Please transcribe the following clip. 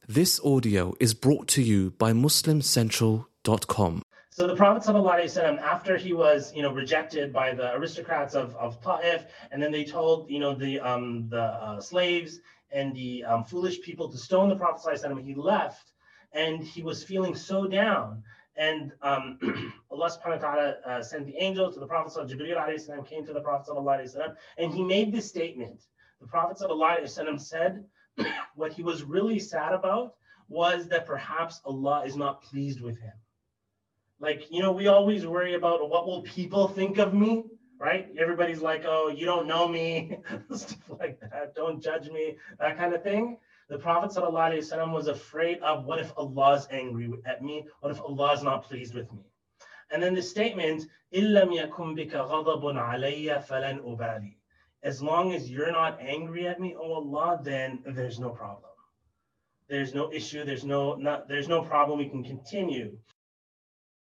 This audio is brought to you by MuslimCentral.com. So the Prophet ﷺ, after he was, rejected by the aristocrats of Ta'if, and then they told, the slaves and the foolish people to stone the Prophet ﷺ, he left, and he was feeling so down. And Allah subhanahu wa ta'ala sent the angel to the Prophet Jibreel alayhi salam, came to the Prophet ﷺ, and he made this statement. The Prophet ﷺ said what he was really sad about was that perhaps Allah is not pleased with him. Like, we always worry about what will people think of me, right? Everybody's like, oh, you don't know me, stuff like that. Don't judge me, that kind of thing. The Prophet ﷺ was afraid of what if Allah is angry at me? What if Allah is not pleased with me? And then the statement, إِلَّمْ يَكُمْ بِكَ غَضَبٌ عَلَيَّ فَلَنْ أُبَالِي. As long as you're not angry at me, oh Allah, then there's no problem. There's no issue. There's no problem. We can continue.